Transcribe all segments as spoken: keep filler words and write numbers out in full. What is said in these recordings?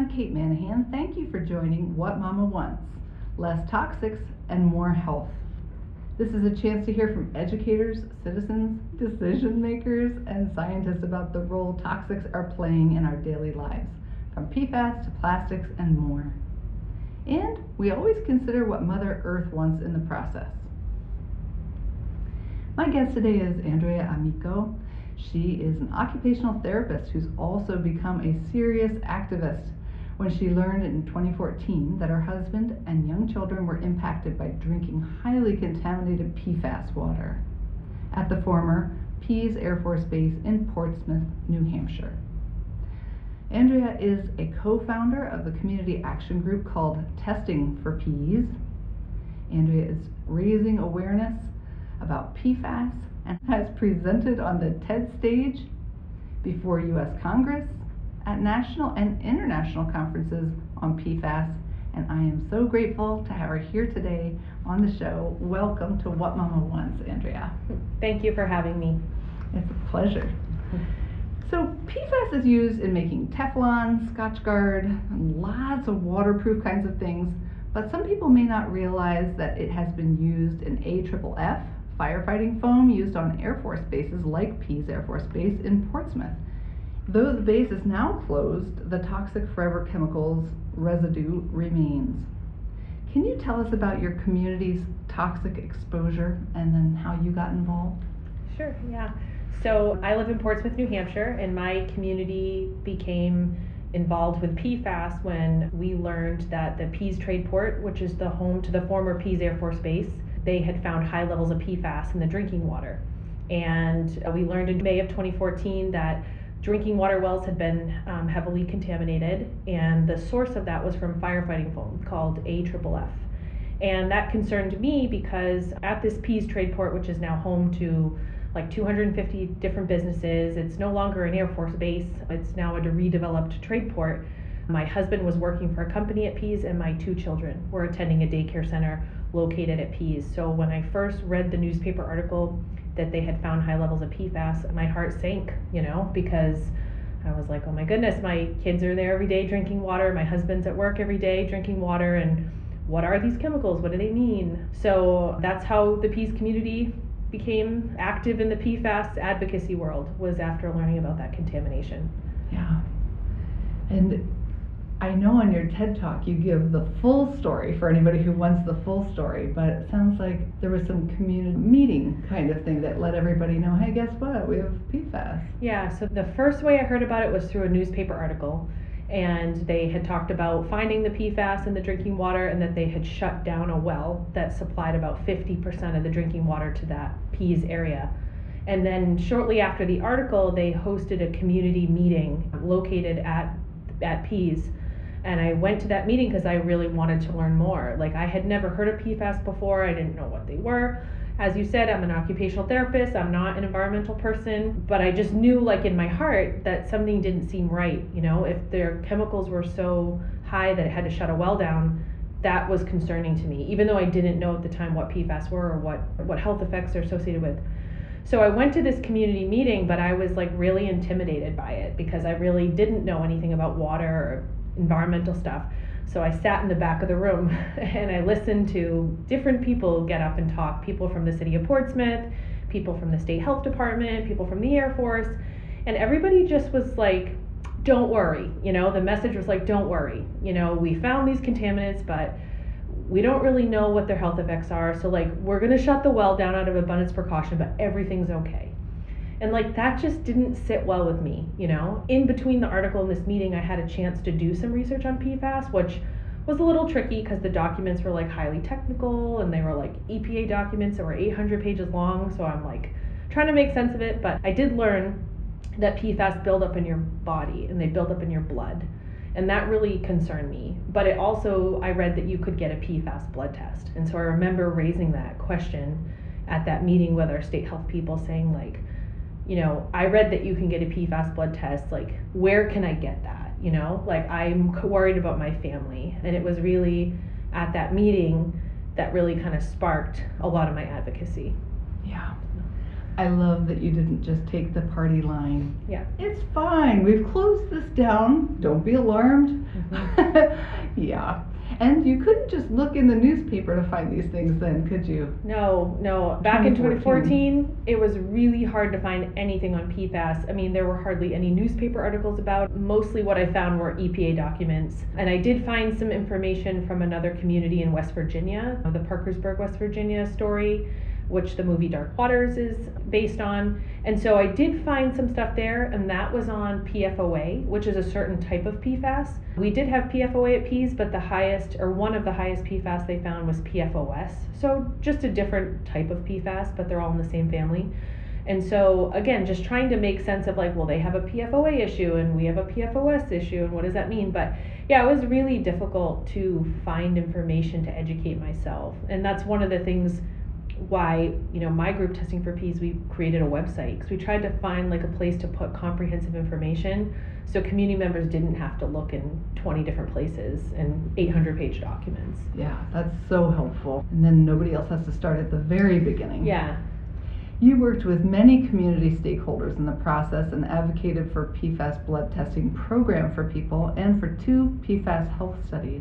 I'm Kate Manahan. Thank you for joining What Mama Wants, Less Toxics and More Health. This is a chance to hear from educators, citizens, decision makers, and scientists about the role toxics are playing in our daily lives, from P FAS to plastics and more. And we always consider what Mother Earth wants in the process. My guest today is Andrea Amico. She is an occupational therapist who's also become a serious activist when she learned in twenty fourteen that her husband and young children were impacted by drinking highly contaminated P FAS water at the former Pease Air Force Base in Portsmouth, New Hampshire. Andrea is a co-founder of the community action group called Testing for Pease. Andrea is raising awareness about P FAS and has presented on the TED stage before U S Congress, at national and international conferences on P FAS, and I am so grateful to have her here today on the show. Welcome to What Mama Wants, Andrea. Thank you for having me. It's a pleasure. So P FAS is used in making Teflon, Scotchgard, and lots of waterproof kinds of things, but some people may not realize that it has been used in A F F F, firefighting foam used on Air Force bases like Pease Air Force Base in Portsmouth. Though the base is now closed, the toxic forever chemicals residue remains. Can you tell us about your community's toxic exposure and then how you got involved? Sure, yeah. So I live in Portsmouth, New Hampshire, and my community became involved with P FAS when we learned that the Pease Trade Port, which is the home to the former Pease Air Force Base, they had found high levels of P FAS in the drinking water. And we learned in May of twenty fourteen that drinking water wells had been um, heavily contaminated, and the source of that was from firefighting foam called A F F F. And that concerned me because at this Pease Trade Port, which is now home to like two hundred fifty different businesses, it's no longer an Air Force base, it's now a redeveloped trade port. My husband was working for a company at Pease, and my two children were attending a daycare center located at Pease. So when I first read the newspaper article that they had found high levels of P FAS, my heart sank, you know, because I was like, oh my goodness, my kids are there every day drinking water, my husband's at work every day drinking water, and what are these chemicals? What do they mean? So that's how the Pease community became active in the P FAS advocacy world, was after learning about that contamination. Yeah. And I know on your TED Talk you give the full story for anybody who wants the full story, but it sounds like there was some community meeting kind of thing that let everybody know, hey, guess what? We have P FAS. Yeah, so the first way I heard about it was through a newspaper article, and they had talked about finding the P FAS in the drinking water, and that they had shut down a well that supplied about fifty percent of the drinking water to that Pease area. And then shortly after the article, they hosted a community meeting located at at Pease. And I went to that meeting because I really wanted to learn more. Like, I had never heard of P FAS before. I didn't know what they were. As you said, I'm an occupational therapist. I'm not an environmental person, but I just knew, like, in my heart that something didn't seem right. You know, if their chemicals were so high that it had to shut a well down, that was concerning to me, even though I didn't know at the time what P FAS were or what, what health effects are associated with. So I went to this community meeting, but I was like really intimidated by it because I really didn't know anything about water or environmental stuff. So I sat in the back of the room and I listened to different people get up and talk, people from the city of Portsmouth, people from the state health department, people from the Air Force, and everybody just was like, don't worry, you know, the message was like, don't worry, you know, we found these contaminants, but we don't really know what their health effects are, so like, we're gonna shut the well down out of abundance precaution, but everything's okay. And like, that just didn't sit well with me, you know? In between the article and this meeting, I had a chance to do some research on P FAS, which was a little tricky because the documents were like highly technical and they were like E P A documents that were eight hundred pages long. So I'm like trying to make sense of it, but I did learn that P FAS build up in your body and they build up in your blood. And that really concerned me. But it also, I read that you could get a P FAS blood test. And so I remember raising that question at that meeting with our state health people saying like, you know, I read that you can get a P FAS blood test, like, where can I get that? You know, like, I'm worried about my family. And it was really at that meeting that really kind of sparked a lot of my advocacy. Yeah. I love that you didn't just take the party line. Yeah. It's fine, we've closed this down, don't be alarmed. Mm-hmm. Yeah. And you couldn't just look in the newspaper to find these things then, could you? No, no. Back in twenty fourteen, it was really hard to find anything on P FAS. I mean, there were hardly any newspaper articles about. Mostly what I found were E P A documents. And I did find some information from another community in West Virginia, the Parkersburg, West Virginia story, which the movie Dark Waters is based on. And so I did find some stuff there, and that was on P F O A, which is a certain type of P FAS. We did have P F O A at Pease, but the highest, or one of the highest P FAS they found was P F O S. So just a different type of P FAS, but they're all in the same family. And so again, just trying to make sense of like, well, they have a P F O A issue and we have a P F O S issue, and what does that mean? But yeah, it was really difficult to find information to educate myself. And that's one of the things why, you know, my group Testing for Peas, we created a website because we tried to find like a place to put comprehensive information so community members didn't have to look in twenty different places and eight hundred page documents. Yeah, that's so helpful. And then nobody else has to start at the very beginning. Yeah. You worked with many community stakeholders in the process and advocated for P FAS blood testing program for people and for two P FAS health studies.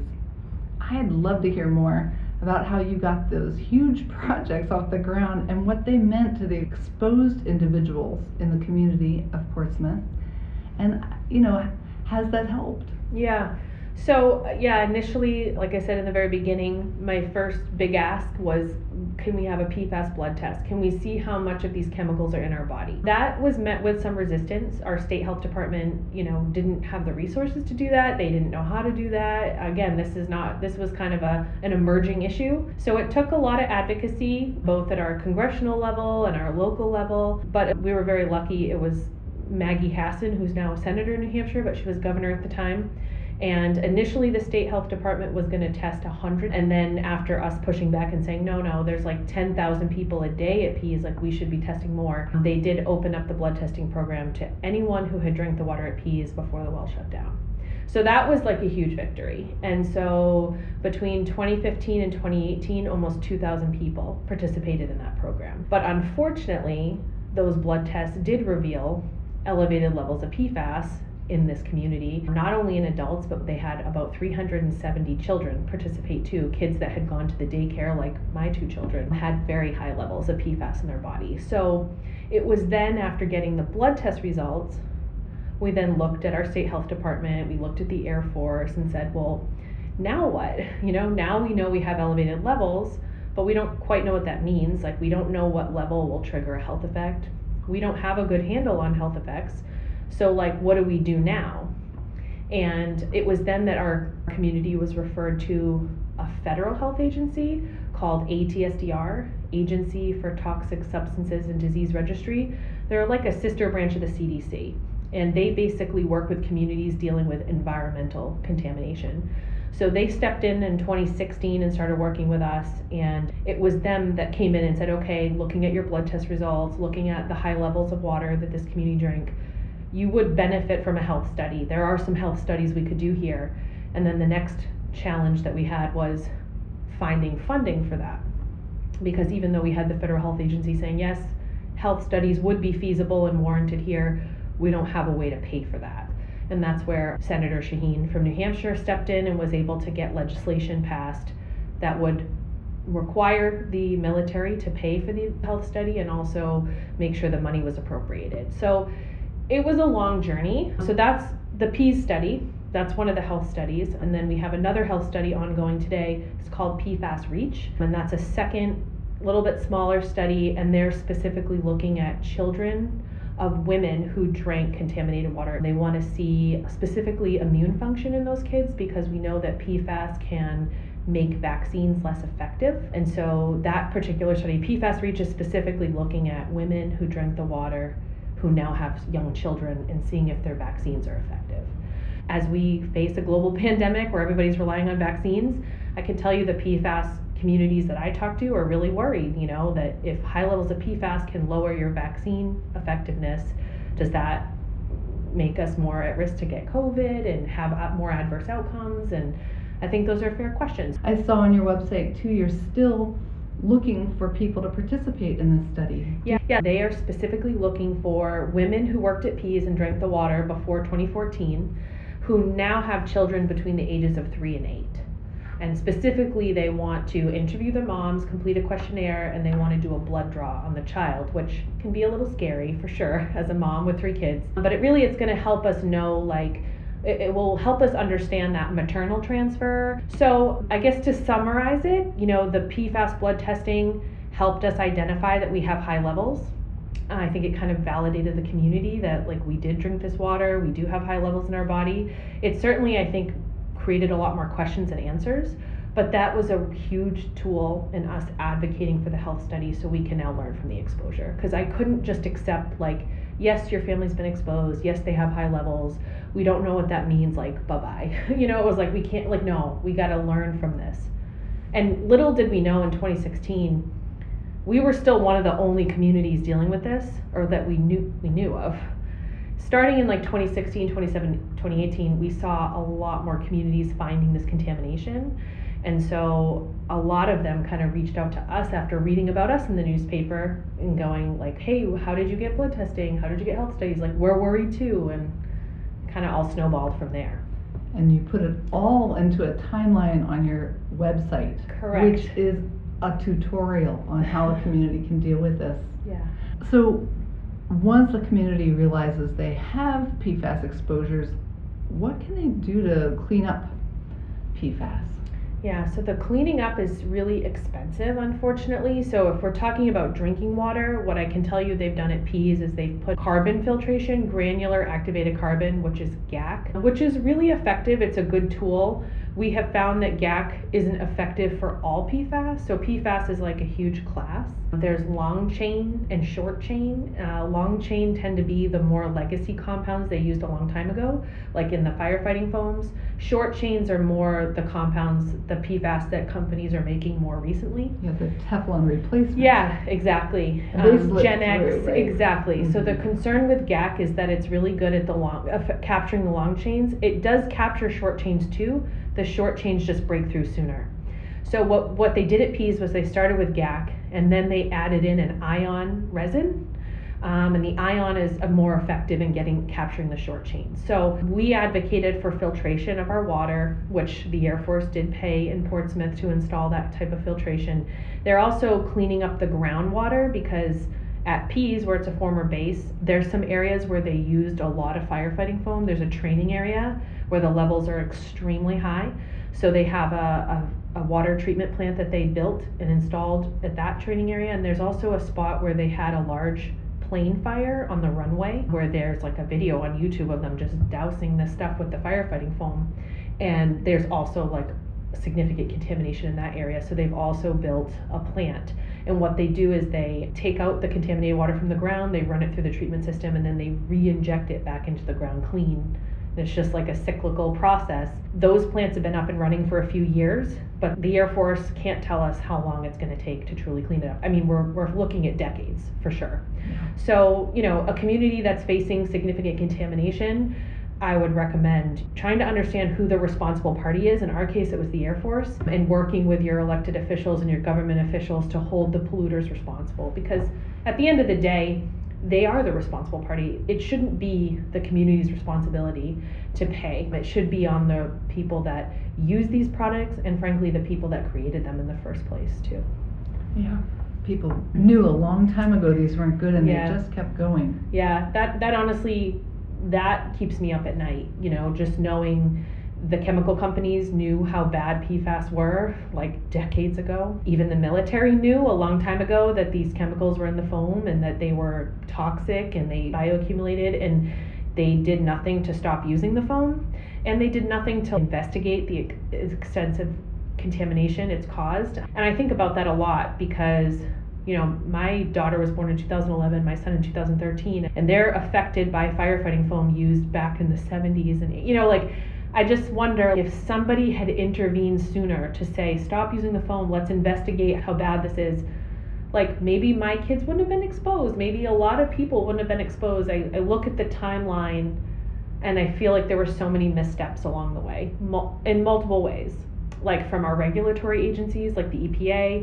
I'd love to hear more about how you got those huge projects off the ground and what they meant to the exposed individuals in the community of Portsmouth. And, you know, has that helped? Yeah. So, yeah, initially, like I said in the very beginning, my first big ask was, can we have a P FAS blood test? Can we see how much of these chemicals are in our body? That was met with some resistance. Our state health department, you know, didn't have the resources to do that. They didn't know how to do that. Again, this is not, this was kind of a, an emerging issue. So it took a lot of advocacy, both at our congressional level and our local level, but we were very lucky. It was Maggie Hassan, who's now a senator in New Hampshire, but she was governor at the time. And initially the state health department was going to test one hundred, and then after us pushing back and saying, no, no, there's like ten thousand people a day at Pease, like we should be testing more, they did open up the blood testing program to anyone who had drank the water at Pease before the well shut down. So that was like a huge victory. And so between twenty fifteen and twenty eighteen, almost two thousand people participated in that program. But unfortunately, those blood tests did reveal elevated levels of P FAS in this community, not only in adults, but they had about three hundred seventy children participate too. Kids that had gone to the daycare, like my two children, had very high levels of P FAS in their body. So it was then after getting the blood test results, we then looked at our state health department, we looked at the Air Force and said, well, now what? You know, now we know we have elevated levels, but we don't quite know what that means. Like, we don't know what level will trigger a health effect. We don't have a good handle on health effects. So like, what do we do now? And it was then that our community was referred to a federal health agency called A T S D R, Agency for Toxic Substances and Disease Registry. They're like a sister branch of the C D C. And they basically work with communities dealing with environmental contamination. So they stepped in in twenty sixteen and started working with us, and it was them that came in and said, okay, looking at your blood test results, looking at the high levels of water that this community drank, you would benefit from a health study. There are some health studies we could do here. And then the next challenge that we had was finding funding for that. Because even though we had the federal health agency saying, yes, health studies would be feasible and warranted here, we don't have a way to pay for that. And that's where Senator Shaheen from New Hampshire stepped in and was able to get legislation passed that would require the military to pay for the health study and also make sure the money was appropriated. So it was a long journey. So that's the Pease study. That's one of the health studies. And then we have another health study ongoing today. It's called P FAS REACH. And that's a second, little bit smaller study. And they're specifically looking at children of women who drank contaminated water. They want to see specifically immune function in those kids because we know that P FAS can make vaccines less effective. And so that particular study, P FAS REACH, is specifically looking at women who drank the water who now have young children and seeing if their vaccines are effective. As we face a global pandemic where everybody's relying on vaccines, I can tell you the P FAS communities that I talk to are really worried, you know, that if high levels of P FAS can lower your vaccine effectiveness, does that make us more at risk to get COVID and have more adverse outcomes? And I think those are fair questions. I saw on your website too, you're still looking for people to participate in this study? Yeah, yeah, they are specifically looking for women who worked at Pease and drank the water before twenty fourteen, who now have children between the ages of three and eight. And specifically, they want to interview their moms, complete a questionnaire, and they want to do a blood draw on the child, which can be a little scary for sure as a mom with three kids. But it really, it's going to help us know, like, it, it will help us understand that maternal transfer. So I guess to summarize it, you know, the P FAS blood testing helped us identify that we have high levels. And I think it kind of validated the community that, like, we did drink this water, we do have high levels in our body. It certainly, I think, created a lot more questions and answers, but that was a huge tool in us advocating for the health study so we can now learn from the exposure. Because I couldn't just accept, like, yes, your family's been exposed, yes, they have high levels, we don't know what that means, like, bye-bye. You know, it was like, we can't, like, no, we got to learn from this. And little did we know in twenty sixteen, we were still one of the only communities dealing with this, or that we knew we knew of. Starting in like twenty sixteen, twenty seventeen, twenty eighteen, we saw a lot more communities finding this contamination. And so a lot of them kind of reached out to us after reading about us in the newspaper and going like, hey, how did you get blood testing? How did you get health studies? Like, we're worried too. And kind of all snowballed from there. And you put it all into a timeline on your website. Correct. Which is a tutorial on how a community can deal with this. Yeah. So once a community realizes they have P FAS exposures, what can they do to clean up P FAS? Yeah, so the cleaning up is really expensive, unfortunately. So if we're talking about drinking water, what I can tell you they've done at Pease is they've put carbon filtration, granular activated carbon, which is G A C, which is really effective. It's a good tool. We have found that G A C isn't effective for all P FAS. So P FAS is like a huge class. There's long chain and short chain. Uh, long chain tend to be the more legacy compounds they used a long time ago, like in the firefighting foams. Short chains are more the compounds, the P FAS that companies are making more recently. Yeah, the Teflon replacement. Yeah, exactly. Um, Gen X, through, right? exactly. Mm-hmm. So the Mhm. concern with G A C is that it's really good at the long, uh, capturing the long chains. It does capture short chains too. The short chains just break through sooner. So what, what they did at Pease was they started with G A C and then they added in an ion resin. Um, and the ion is a more effective in getting capturing the short chains. So we advocated for filtration of our water, which the Air Force did pay in Portsmouth to install that type of filtration. They're also cleaning up the groundwater because at Pease, where it's a former base, there's some areas where they used a lot of firefighting foam. There's a training area where the levels are extremely high. So they have a, a, a water treatment plant that they built and installed at that training area. And there's also a spot where they had a large plane fire on the runway where there's like a video on YouTube of them just dousing this stuff with the firefighting foam. And there's also like significant contamination in that area. So they've also built a plant. And what they do is they take out the contaminated water from the ground, they run it through the treatment system, and then they re-inject it back into the ground clean. It's just like a cyclical process. Those plants have been up and running for a few years, but the Air Force can't tell us how long it's going to take to truly clean it up. I mean, we're we're looking at decades for sure. Yeah. So, you know, a community that's facing significant contamination, I would recommend trying to understand who the responsible party is. In our case, it was the Air Force, and working with your elected officials and your government officials to hold the polluters responsible. Because at the end of the day, they are the responsible party. It shouldn't be the community's responsibility to pay. It should be on the people that use these products and frankly the people that created them in the first place too. Yeah. People knew a long time ago these weren't good and yeah. they just kept going. Yeah, that that honestly, that keeps me up at night, you know, just knowing the chemical companies knew how bad P FAS were like decades ago. Even the military knew a long time ago that these chemicals were in the foam and that they were toxic and they bioaccumulated, and they did nothing to stop using the foam, and they did nothing to investigate the extensive contamination it's caused. And I think about that a lot because, you know, my daughter was born in two thousand eleven, my son in two thousand thirteen, and they're affected by firefighting foam used back in the seventies. And, you know, like, I just wonder if somebody had intervened sooner to say, stop using the foam, let's investigate how bad this is. Like, maybe my kids wouldn't have been exposed. Maybe a lot of people wouldn't have been exposed. I, I look at the timeline and I feel like there were so many missteps along the way, mul- in multiple ways. Like from our regulatory agencies, like the E P A,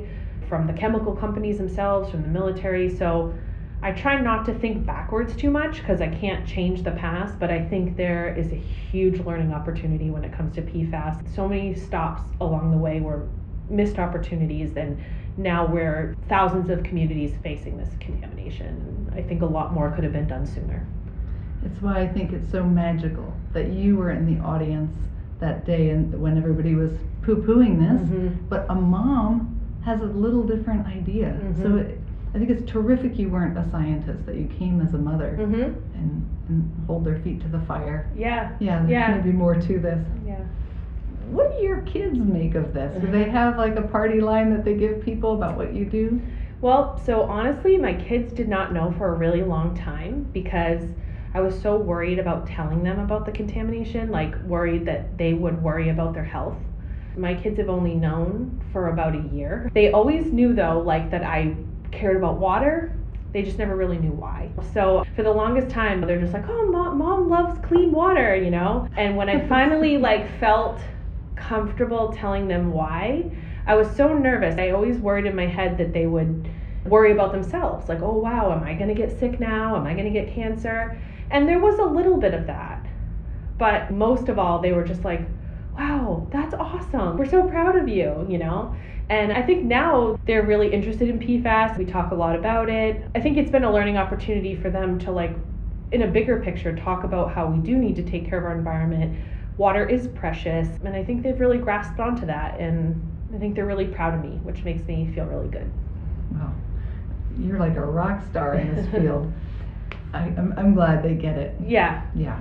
from the chemical companies themselves, from the military. So I try not to think backwards too much because I can't change the past, but I think there is a huge learning opportunity when it comes to P FAS. So many stops along the way were missed opportunities, and now we're thousands of communities facing this contamination. I think a lot more could have been done sooner. It's why I think it's so magical that you were in the audience that day and when everybody was poo-pooing this, Mm-hmm. but a mom has a little different idea. Mm-hmm. So it, I think it's terrific you weren't a scientist, that you came as a mother Mm-hmm. and, and hold their feet to the fire. Yeah. Yeah, there's Yeah. maybe more to this. Yeah. What do your kids make of this? Do they have like a party line that they give people about what you do? Well, so honestly, my kids did not know for a really long time because I was so worried about telling them about the contamination, like worried that they would worry about their health. My kids have only known for about a year. They always knew though, like that I cared about water. They just never really knew why. So for the longest time, they're just like, oh, mom, mom loves clean water, you know? And when I finally like felt comfortable telling them why, I was so nervous. I always worried in my head that they would worry about themselves. Like, oh wow, am I gonna get sick now? Am I gonna get cancer? And there was a little bit of that. But most of all, they were just like, wow, that's awesome. We're so proud of you, you know? And I think now they're really interested in P FAS. We talk a lot about it. I think it's been a learning opportunity for them to, like, in a bigger picture, talk about how we do need to take care of our environment. Water is precious. And I think they've really grasped onto that. And I think they're really proud of me, which makes me feel really good. Wow, you're like a rock star in this field. I, I'm, I'm glad they get it. Yeah. Yeah.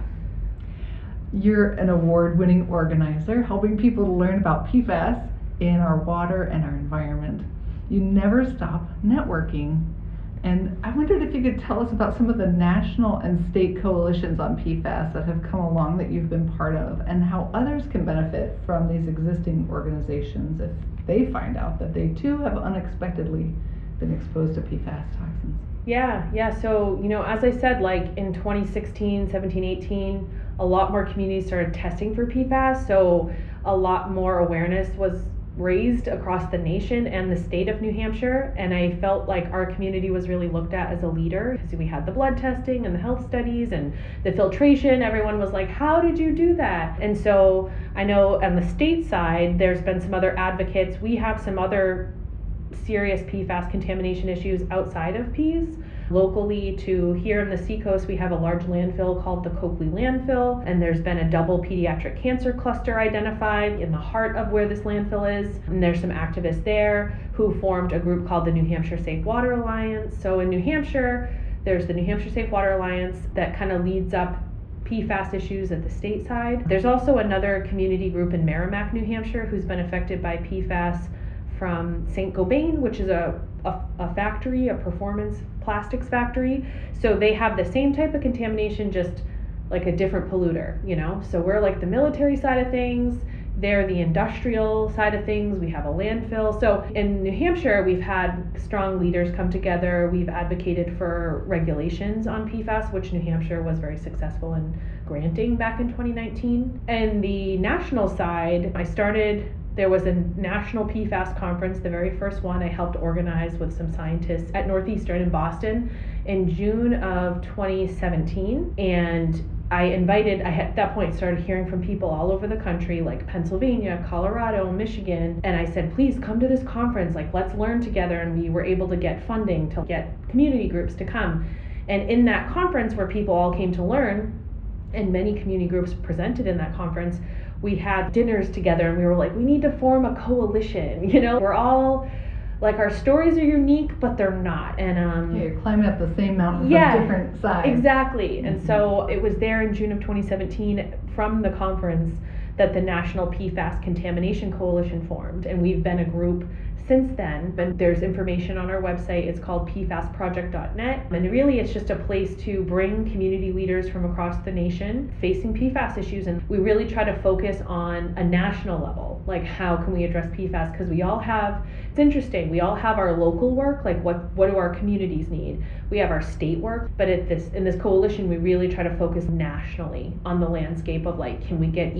You're an award-winning organizer, helping people to learn about P FAS in our water and our environment. You never stop networking. And I wondered if you could tell us about some of the national and state coalitions on P FAS that have come along that you've been part of, and how others can benefit from these existing organizations if they find out that they too have unexpectedly been exposed to P FAS toxins. Yeah, yeah. So, you know, as I said, like in twenty sixteen, seventeen, eighteen, a lot more communities started testing for P FAS. So a lot more awareness was raised across the nation and the state of New Hampshire. And I felt like our community was really looked at as a leader because we had the blood testing and the health studies and the filtration. Everyone was like, how did you do that? And so I know on the state side, there's been some other advocates. We have some other serious P FAS contamination issues outside of Ps. Locally to here in the Seacoast, we have a large landfill called the Coakley Landfill, and there's been a double pediatric cancer cluster identified in the heart of where this landfill is. And there's some activists there who formed a group called the New Hampshire Safe Water Alliance. So in New Hampshire, there's the New Hampshire Safe Water Alliance that kind of leads up P FAS issues at the state side. There's also another community group in Merrimack, New Hampshire, who's been affected by P FAS from Saint Gobain, which is a, a, a factory, a performance plastics factory. So they have the same type of contamination, just like a different polluter, you know? So we're like the military side of things, they're the industrial side of things, we have a landfill. So in New Hampshire, we've had strong leaders come together, we've advocated for regulations on P FAS, which New Hampshire was very successful in granting back in twenty nineteen. And the national side, I started There was a national P FAS conference, the very first one I helped organize with some scientists at Northeastern in Boston in June of twenty seventeen. And I invited, I at that point started hearing from people all over the country, like Pennsylvania, Colorado, Michigan. And I said, please come to this conference, like let's learn together. And we were able to get funding to get community groups to come. And in that conference where people all came to learn, and many community groups presented in that conference, we had dinners together and we were like, we need to form a coalition, you know? We're all, like our stories are unique, but they're not. And um, yeah, you're climbing up the same mountain yeah, from different sides. Exactly. Mm-hmm. And so it was there in June of twenty seventeen from the conference that the National P FAS Contamination Coalition formed. And we've been a group since then. And there's information on our website. It's called P FAS project dot net. And really it's just a place to bring community leaders from across the nation facing P FAS issues. And we really try to focus on a national level. Like how can we address P FAS? Because we all have, it's interesting, we all have our local work, like what, what do our communities need? We have our state work, but at this in this coalition, we really try to focus nationally on the landscape of like, can we get E P A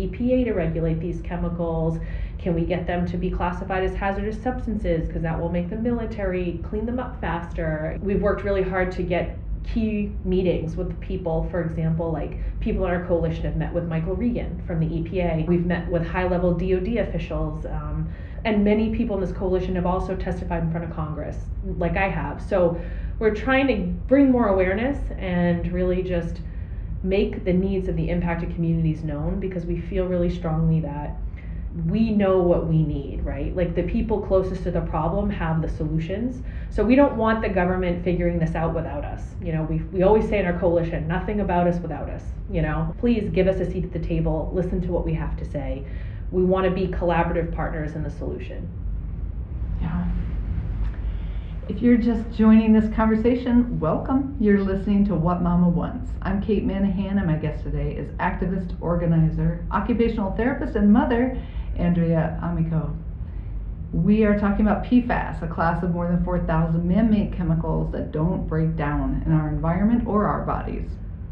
way to regulate these chemicals? Can we get them to be classified as hazardous substances, because that will make the military clean them up faster? We've worked really hard to get key meetings with people. For example, like people in our coalition have met with Michael Regan from the E P A. We've met with high-level D O D officials, um, and many people in this coalition have also testified in front of Congress, like I have. So we're trying to bring more awareness and really just make the needs of the impacted communities known, because we feel really strongly that we know what we need, right? Like the people closest to the problem have the solutions. So we don't want the government figuring this out without us. You know, we we always say in our coalition, nothing about us without us. You know, please give us a seat at the table, listen to what we have to say. We want to be collaborative partners in the solution. Yeah. If you're just joining this conversation, welcome. You're listening to What Mama Wants. I'm Kate Manahan, and my guest today is activist, organizer, occupational therapist, and mother, Andrea Amico. We are talking about P FAS, a class of more than four thousand man-made chemicals that don't break down in our environment or our bodies.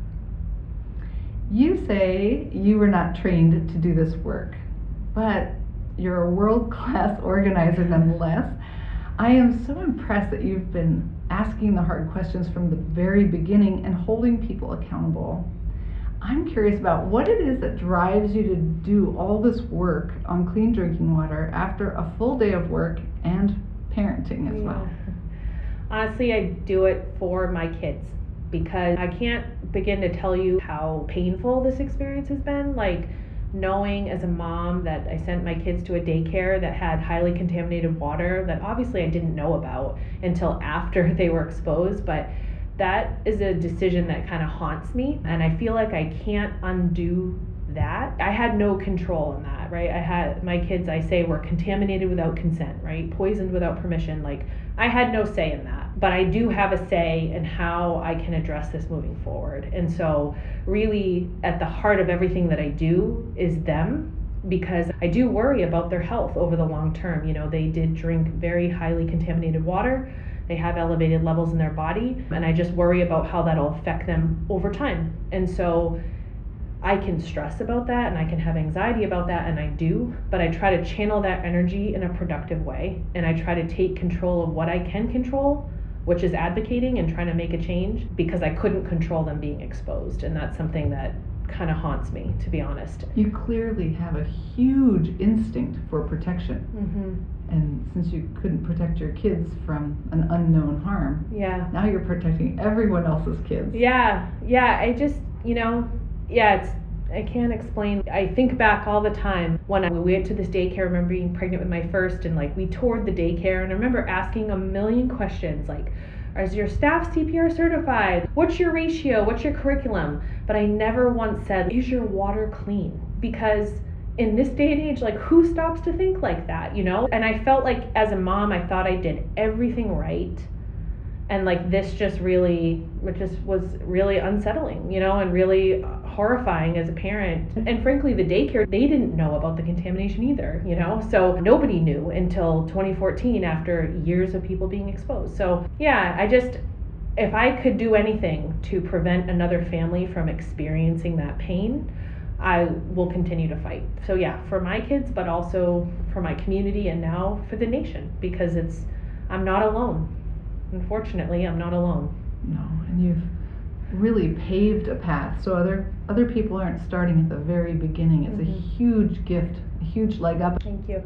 You say you were not trained to do this work, but you're a world-class organizer nonetheless. I am so impressed that you've been asking the hard questions from the very beginning and holding people accountable. I'm curious about what it is that drives you to do all this work on clean drinking water after a full day of work and parenting as well. Yeah. Honestly, I do it for my kids, because I can't begin to tell you how painful this experience has been. Like, knowing as a mom that I sent my kids to a daycare that had highly contaminated water that obviously I didn't know about until after they were exposed, but that is a decision that kind of haunts me, and I feel like I can't undo that. I had no control in that, right? I had my kids, I say, were contaminated without consent, right? Poisoned without permission. Like, I had no say in that, but I do have a say in how I can address this moving forward. And so really at the heart of everything that I do is them, because I do worry about their health over the long term. You know, they did drink very highly contaminated water. They have elevated levels in their body, and I just worry about how that'll affect them over time. And so I can stress about that and I can have anxiety about that, and I do, but I try to channel that energy in a productive way, and I try to take control of what I can control, which is advocating and trying to make a change, because I couldn't control them being exposed, and that's something that kind of haunts me, to be honest. You clearly have a huge instinct for protection. Mm-hmm. And since you couldn't protect your kids from an unknown harm, yeah, now you're protecting everyone else's kids. Yeah, yeah, I just, you know, yeah, it's, I can't explain. I think back all the time when I, we went to this daycare. I remember being pregnant with my first, and like we toured the daycare, and I remember asking a million questions like, is your staff C P R certified? What's your ratio? What's your curriculum? But I never once said, is your water clean? Because in this day and age, like, who stops to think like that, you know? And I felt like as a mom, I thought I did everything right. And like this just really, which just was really unsettling, you know, and really horrifying as a parent. And frankly, the daycare, they didn't know about the contamination either, you know, so nobody knew until twenty fourteen, after years of people being exposed. So yeah, I just, if I could do anything to prevent another family from experiencing that pain, I will continue to fight. So yeah, for my kids, but also for my community, and now for the nation, because it's, I'm not alone. Unfortunately, I'm not alone. No, and you've really paved a path so other other people aren't starting at the very beginning. It's mm-hmm. a huge gift, a huge leg up. Thank you.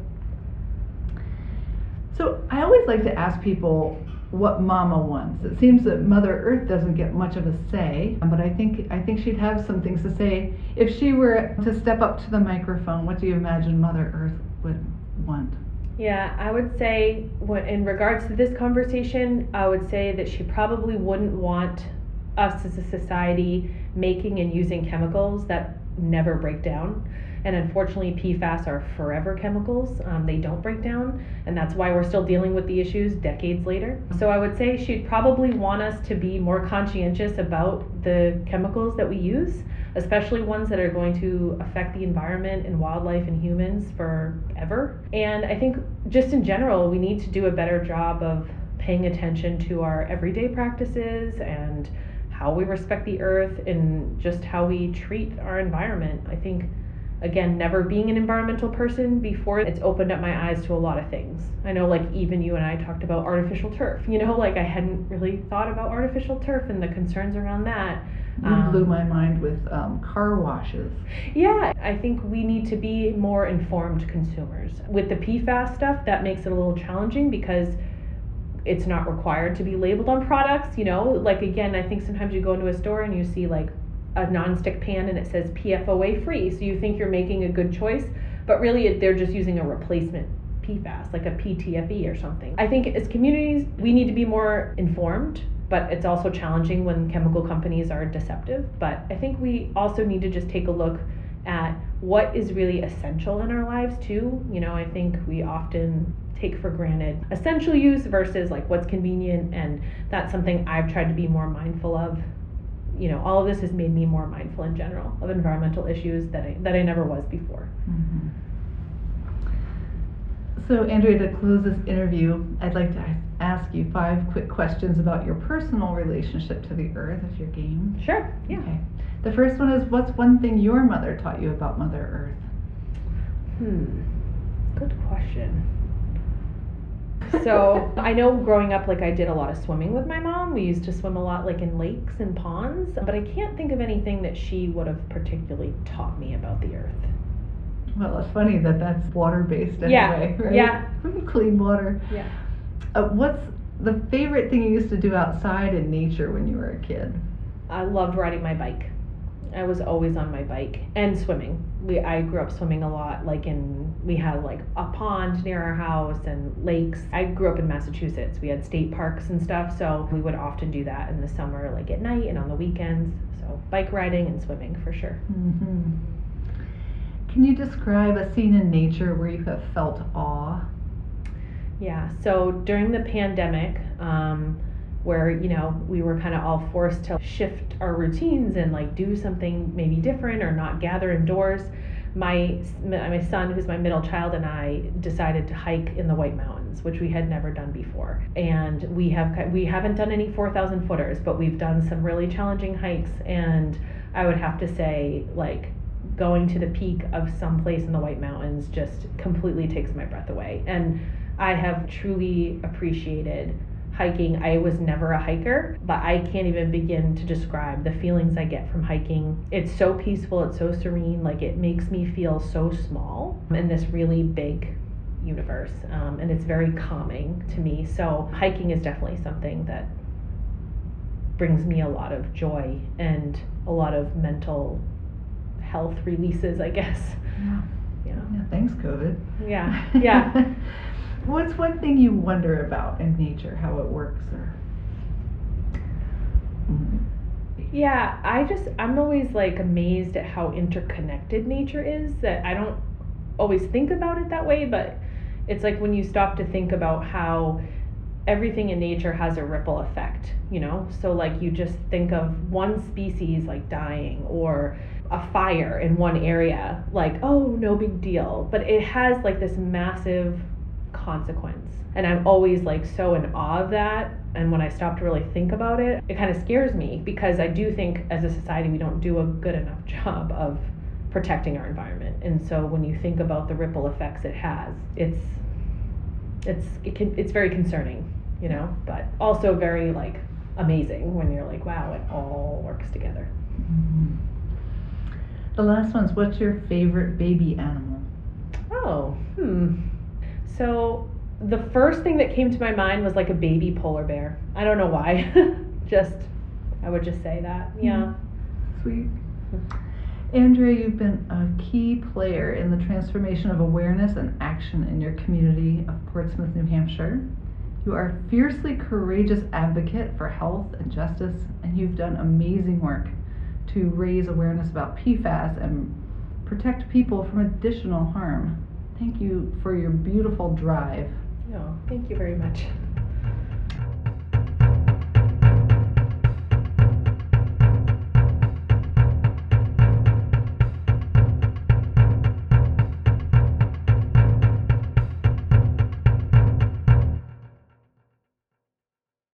So I always like to ask people what Mama wants. It seems that Mother Earth doesn't get much of a say, but I think I think she'd have some things to say. If she were to step up to the microphone, what do you imagine Mother Earth would want? Yeah, I would say, in regards to this conversation, I would say that she probably wouldn't want us as a society making and using chemicals that never break down. And unfortunately, P FAS are forever chemicals. Um, they don't break down, and that's why we're still dealing with the issues decades later. So I would say she'd probably want us to be more conscientious about the chemicals that we use, especially ones that are going to affect the environment and wildlife and humans forever. And I think just in general, we need to do a better job of paying attention to our everyday practices and how we respect the earth and just how we treat our environment. I think again, never being an environmental person before, it's opened up my eyes to a lot of things. I know, like, even you and I talked about artificial turf, you know, like I hadn't really thought about artificial turf and the concerns around that. You Um, blew my mind with um, car washes. Yeah, I think we need to be more informed consumers. With the P FAS stuff, that makes it a little challenging because it's not required to be labeled on products, you know, like, again, I think sometimes you go into a store and you see like a nonstick pan and it says P F O A free, so you think you're making a good choice, but really they're just using a replacement P FAS, like a P T F E or something. I think as communities, we need to be more informed, but it's also challenging when chemical companies are deceptive. But I think we also need to just take a look at what is really essential in our lives too. You know, I think we often take for granted essential use versus like what's convenient, and that's something I've tried to be more mindful of. You know, all of this has made me more mindful in general of environmental issues that I, that I never was before. Mm-hmm. So, Andrea, to close this interview, I'd like to ask you five quick questions about your personal relationship to the earth, if you're game. Sure, yeah. Okay. The first one is, what's one thing your mother taught you about Mother Earth? Hmm, good question. So I know growing up, like I did a lot of swimming with my mom. We used to swim a lot like in lakes and ponds, but I can't think of anything that she would have particularly taught me about the earth. Well, it's funny that that's water-based anyway, Yeah, right? yeah. Clean water. Yeah. Uh, what's the favorite thing you used to do outside in nature when you were a kid? I loved riding my bike. I was always on my bike, and swimming. We I grew up swimming a lot, like in, we had like a pond near our house and lakes. I grew up in Massachusetts. We had state parks and stuff, so we would often do that in the summer, like at night and on the weekends. So bike riding and swimming for sure. Mm-hmm. Can you describe a scene in nature where you have felt awe? Yeah, so during the pandemic, um, where, you know, we were kind of all forced to shift our routines and like do something maybe different or not gather indoors, my my son, who's my middle child, and I decided to hike in the White Mountains, which we had never done before. And we have we haven't done any four thousand footers, but we've done some really challenging hikes, and I would have to say, like, going to the peak of some place in the White Mountains just completely takes my breath away. And I have truly appreciated hiking. I was never a hiker, but I can't even begin to describe the feelings I get from hiking. It's so peaceful, it's so serene, like it makes me feel so small in this really big universe, um, and it's very calming to me. So hiking is definitely something that brings me a lot of joy and a lot of mental health releases, I guess. Yeah. Yeah. Yeah, thanks, COVID. Yeah. Yeah. What's one thing you wonder about in nature, how it works, or? Mm. Yeah, I just, I'm always like amazed at how interconnected nature is, that I don't always think about it that way, but it's like when you stop to think about how everything in nature has a ripple effect, you know? So like you just think of one species like dying, or a fire in one area, like, oh, no big deal. But it has like this massive consequence. And I'm always like so in awe of that. And when I stop to really think about it, it kind of scares me, because I do think as a society we don't do a good enough job of protecting our environment. And so when you think about the ripple effects it has, it's it's it can it's very concerning, you know, but also very like amazing when you're like, wow, it all works together. Mm-hmm. The last one's, what's your favorite baby animal? Oh, hmm. So the first thing that came to my mind was like a baby polar bear. I don't know why. just, I would just say that. Yeah. Sweet. Andrea, you've been a key player in the transformation of awareness and action in your community of Portsmouth, New Hampshire. You are a fiercely courageous advocate for health and justice, and you've done amazing work to raise awareness about P FAS and protect people from additional harm. Thank you for your beautiful drive. Oh, thank you very much.